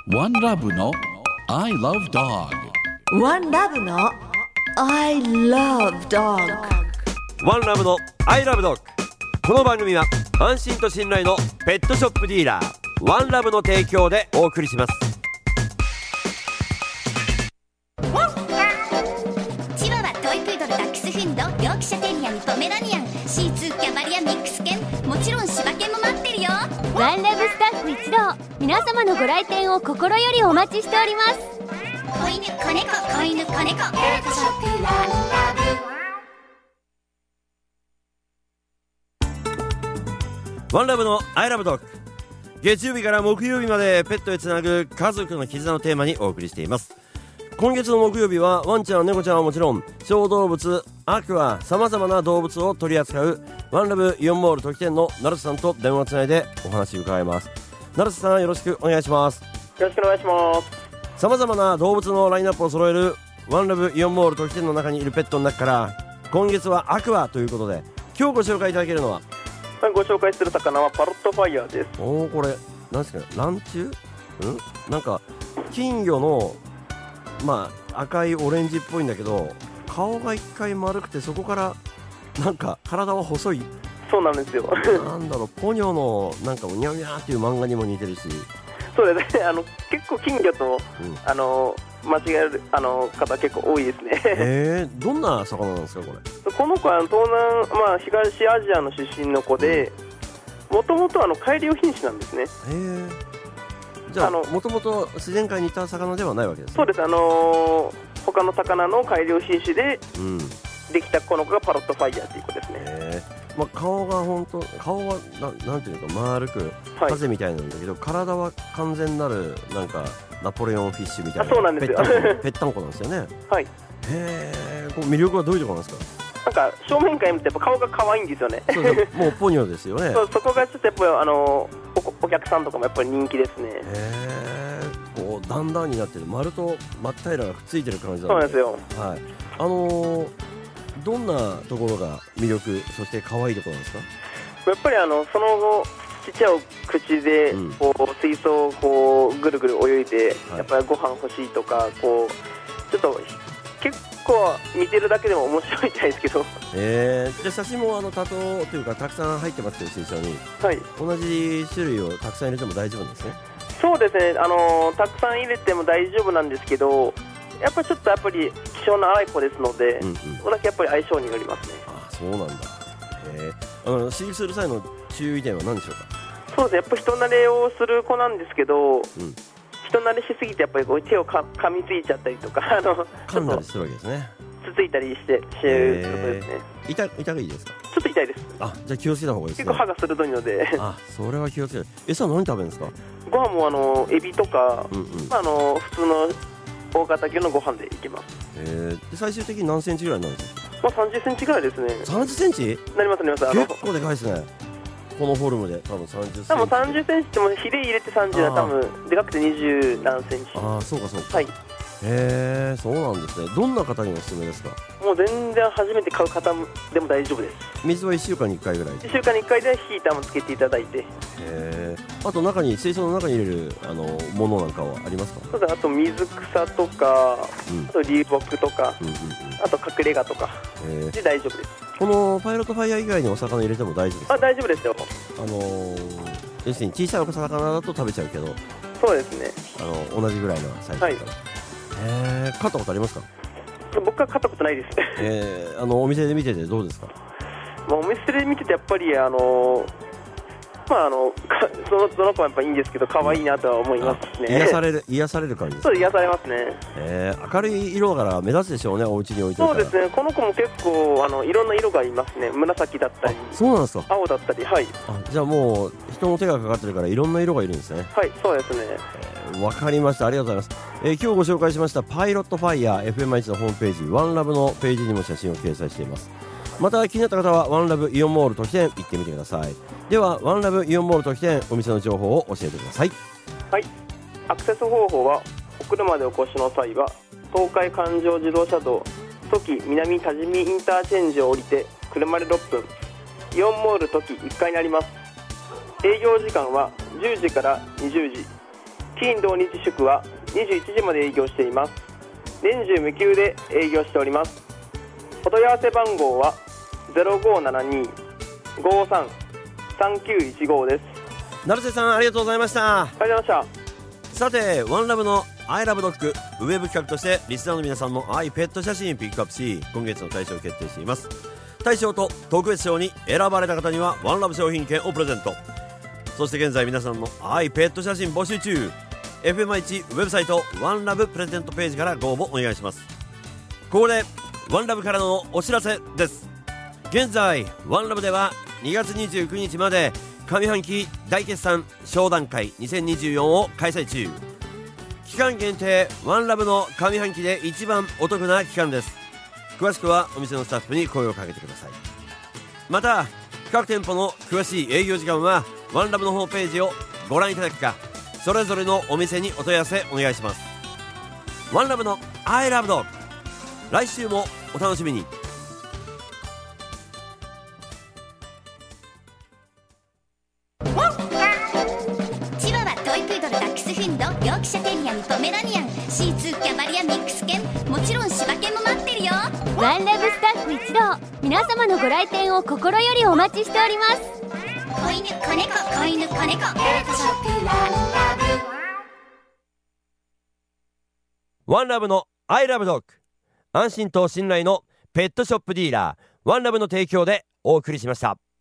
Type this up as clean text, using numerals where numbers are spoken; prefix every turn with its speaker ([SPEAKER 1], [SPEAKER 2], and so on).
[SPEAKER 1] One Love の I Love Dog。
[SPEAKER 2] One Love の I Love Dog。
[SPEAKER 3] ワンラブの I Love Dog。 この番組は安心と信頼のペットショップディーラーワンラブの提供でお送りします。
[SPEAKER 4] チワワ、トイプードル、ダックスフンド、ヨークシャテリアン、ポメラニアン、シーツー、キャバリア、ミックス犬、もちろん柴犬も待ってるよ。
[SPEAKER 5] ワンラブスタッフ一同、皆様のご来店を心よりお待ちしております。
[SPEAKER 4] 子犬、子猫、子犬、子猫、ペットショップワンラ
[SPEAKER 3] ワンラブの I Love Dog。 月曜日から木曜日までペットへつなぐ家族の絆のテーマにお送りしています。今月の木曜日はワンちゃん猫ちゃんはもちろん小動物アクアさまざまな動物を取り扱うワンラブイオンモール時店の成瀬さんと電話つないでお話を伺います。成瀬さん、よろしくお願いします。
[SPEAKER 6] よろしくお願いします。
[SPEAKER 3] さまざまな動物のラインナップを揃えるワンラブイオンモール時店の中にいるペットの中から今月はアクアということで、今日ご紹介いただけるのは、
[SPEAKER 6] ご紹介する魚はパロットファイヤーです。
[SPEAKER 3] おー、これなんですかね、ランチュなんか金魚の赤いオレンジっぽいんだけど、顔が一回丸くてそこからなんか体は細い。
[SPEAKER 6] そうなんですよ。
[SPEAKER 3] なんだろう、ポニョのなんかうにゃうにゃっていう漫画にも似てるし。
[SPEAKER 6] そうですね、結構金魚と、間違える方結構多いですね。
[SPEAKER 3] どんな魚なんですかこれ。
[SPEAKER 6] この子は東南、東アジアの出身の子で、もともと改良品種なんですね。
[SPEAKER 3] じゃあもともと自然界にいた魚ではないわけですね。
[SPEAKER 6] そうです。他の魚の改良品種で、できたこの子がパロットファイヤーという子ですね。
[SPEAKER 3] 顔が顔はなんていうか丸く風みたいなんだけど、体は完全なるなんかナポレオンフィッシュみたいな。
[SPEAKER 6] そうなんですよ。
[SPEAKER 3] ぺったんこなんですよね。
[SPEAKER 6] はい。
[SPEAKER 3] こう魅力はどういうところなんですか。
[SPEAKER 6] なんか正面から見てやっぱ顔が可愛いんですよね。
[SPEAKER 3] そうもうポニョですよね。
[SPEAKER 6] そこがちょっとやっぱりお客さんとかもやっぱり人気ですね。
[SPEAKER 3] こう段々になってる丸と真っ平らがくっついてる感じ
[SPEAKER 6] なんですよ。
[SPEAKER 3] はい。どんなところが魅力、そして可愛いところなんですか。
[SPEAKER 6] やっぱりその後ちっちゃい口でこう水槽をこうぐるぐる泳いで、やっぱりご飯欲しいとか、こうちょっと結構見てるだけでも面白いみたいですけど。
[SPEAKER 3] じゃあ写真も多頭というかたくさん入ってますけど、水槽に、同じ種類をたくさん入れても大丈夫なんですね。そうですね、
[SPEAKER 6] たくさん入れても大丈夫なんですけど、やっぱりちょっと希少な愛子ですので、それだけやっぱり相性によりますね。
[SPEAKER 3] そうなんだ。飼育する際の注意点は何でしょうか。
[SPEAKER 6] そうですね、やっぱり人慣れをする子なんですけど、人慣れしすぎてやっぱりこう手を噛みついちゃったりとか、
[SPEAKER 3] 噛んだりするわけですね。
[SPEAKER 6] つついたりしてることですね。
[SPEAKER 3] 痛いですか。
[SPEAKER 6] ちょっと痛いです。
[SPEAKER 3] じゃあ気をつけた方がいいですね。
[SPEAKER 6] 結構歯が鋭いので。
[SPEAKER 3] それは気をつける。餌何食べるんですか。
[SPEAKER 6] ご飯もエビとか、普通の大型魚のご飯でいきます。
[SPEAKER 3] 最終的に何センチぐらいなんですか。
[SPEAKER 6] 30センチぐらいですね。
[SPEAKER 3] 30センチ
[SPEAKER 6] なります。
[SPEAKER 3] 結構でかいですね。このフォルムで多分30センチ。
[SPEAKER 6] 多分30センチってもヒレ入れて30は多分でかくて20何センチ。
[SPEAKER 3] そうか。
[SPEAKER 6] はい。
[SPEAKER 3] そうなんですね。どんな方におすすめですか。
[SPEAKER 6] もう全然初めて買う方でも大丈夫です。
[SPEAKER 3] 水は1週間に1回ぐらい。
[SPEAKER 6] 1週間に1回でヒーターもつけていただいて。
[SPEAKER 3] あと水槽の中に入れるものなんかはありますか。
[SPEAKER 6] そうだ、あと水草とか、あと流木とか、あと隠れ家とかで大丈夫です。
[SPEAKER 3] このパイロットファイヤー以外にお魚入れても大丈夫ですか。
[SPEAKER 6] 大丈夫ですよ。
[SPEAKER 3] 要するに小さいお魚だと食べちゃうけど。
[SPEAKER 6] そうですね。
[SPEAKER 3] 同じぐらいのサイズだから。飼ったことありますか。
[SPEAKER 6] 僕は飼ったことないです。
[SPEAKER 3] お店で見ててどうですか。
[SPEAKER 6] お店で見ててやっぱりその子はやっぱいいんですけど、可愛いなとは思いますね。
[SPEAKER 3] 癒される感じですか。
[SPEAKER 6] そう、癒されますね。
[SPEAKER 3] 明るい色だから目立つでしょうね、お家に置いてるから。
[SPEAKER 6] そうですね、この子も結構いろんな色がいますね。紫だったり。
[SPEAKER 3] そうなんですか。
[SPEAKER 6] 青だったり。はい。
[SPEAKER 3] じゃあもう人の手がかかってるからいろんな色がいるんですね。
[SPEAKER 6] はい、そうですね。
[SPEAKER 3] わかりました、ありがとうございます。今日ご紹介しましたパイロットファイヤー FM1 のホームページワンラブのページにも写真を掲載しています。また気になった方はワンラブイオンモール時店行ってみてください。ではワンラブイオンモール時店、お店の情報を教えてください。
[SPEAKER 6] はい、アクセス方法はお車でお越しの際は東海環状自動車道時南多治見インターチェンジを降りて車で6分、イオンモール時1階にあります。営業時間は10時から20時、 金土日祝は21時まで営業しています。年中無休で営業しております。お問い合わせ番号は 0572-53-3915 です。
[SPEAKER 3] 成瀬さん、ありがとうございました。
[SPEAKER 6] ありがとうございました。
[SPEAKER 3] さて、ワンラブのI love dog ウェブ企画としてリスナーの皆さんの愛ペット写真ピックアップし、今月の大賞を決定しています。大賞と特別賞に選ばれた方にはワンラブ商品券をプレゼント。そして現在皆さんの愛ペット写真募集中。 FM1 ウェブサイトワンラブプレゼントページからご応募お願いします。ここでワンラブからのお知らせです。現在ワンラブでは2月29日まで上半期大決算商談会2024を開催中。期間限定ワンラブの上半期で一番お得な期間です。詳しくはお店のスタッフに声をかけてください。また各店舗の詳しい営業時間はワンラブのホームページをご覧いただくか、それぞれのお店にお問い合わせお願いします。ワンラブの I love dog、 来週もお楽しみに。
[SPEAKER 4] チワワ、トイプードル、ダックスフィンド、ヨークシャテリアン、ポメラニアン、シーツー、キャバリア、ミックス犬、もちろん柴犬も待ってるよ。
[SPEAKER 5] ワンラブスタッフ一同、皆様のご来店を心よりお待ちしております。
[SPEAKER 4] 子犬、子猫、子犬、子猫、ペットショップワンラブ。
[SPEAKER 3] ワンラブの I love dog、 安心と信頼のペットショップディーラーワンラブの提供でお送りしました。